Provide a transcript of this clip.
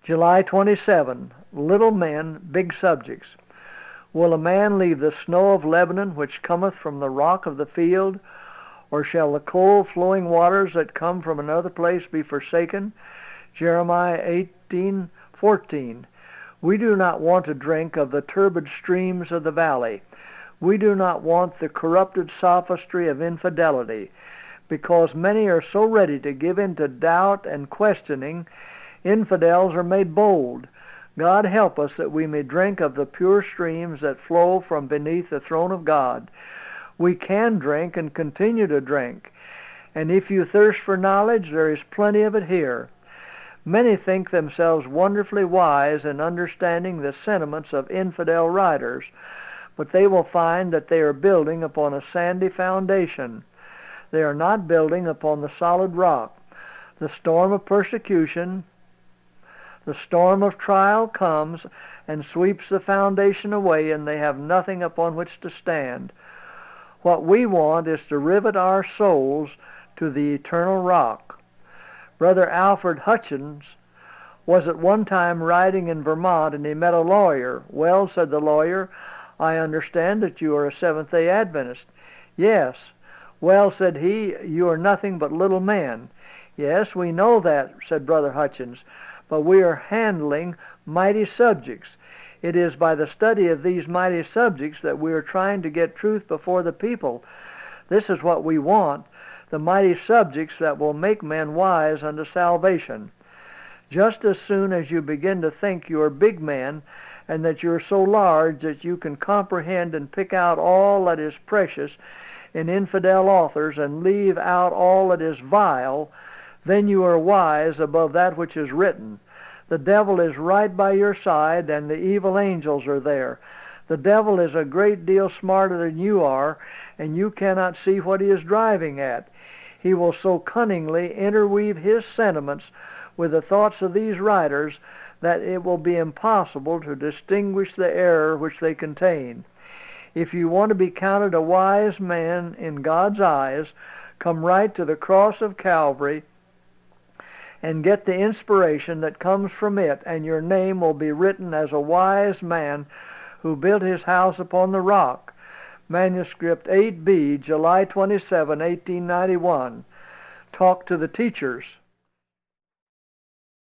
July 27. Little men, big subjects. Will a man leave the snow of Lebanon, which cometh from the rock of the field? Or shall the cold flowing waters that come from another place be forsaken? Jeremiah 18:14. We do not want to drink of the turbid streams of the valley. We do not want the corrupted sophistry of infidelity. Because many are so ready to give in to doubt and questioning, infidels are made bold. God help us that we may drink of the pure streams that flow from beneath the throne of God. We can drink and continue to drink. And if you thirst for knowledge, there is plenty of it here. Many think themselves wonderfully wise in understanding the sentiments of infidel writers, but they will find that they are building upon a sandy foundation. They are not building upon the solid rock. The storm of persecution, the storm of trial comes and sweeps the foundation away, and they have nothing upon which to stand. What we want is to rivet our souls to the eternal rock. Brother Alfred Hutchins was at one time riding in Vermont, and he met a lawyer. "Well," said the lawyer, "I understand that you are a Seventh-day Adventist." "Yes." "Well," said he, "you are nothing but little men." "Yes, we know that," said Brother Hutchins, "but we are handling mighty subjects. It is by the study of these mighty subjects that we are trying to get truth before the people. This is what we want, the mighty subjects that will make men wise unto salvation. Just as soon as you begin to think you are big men, and that you are so large that you can comprehend and pick out all that is precious in infidel authors and leave out all that is vile, then you are wise above that which is written. The devil is right by your side, and the evil angels are there. The devil is a great deal smarter than you are, and you cannot see what he is driving at. He will so cunningly interweave his sentiments with the thoughts of these writers that it will be impossible to distinguish the error which they contain. If you want to be counted a wise man in God's eyes, come right to the cross of Calvary and get the inspiration that comes from it, and your name will be written as a wise man who built his house upon the rock. Manuscript 8B, July 27, 1891. Talk to the teachers.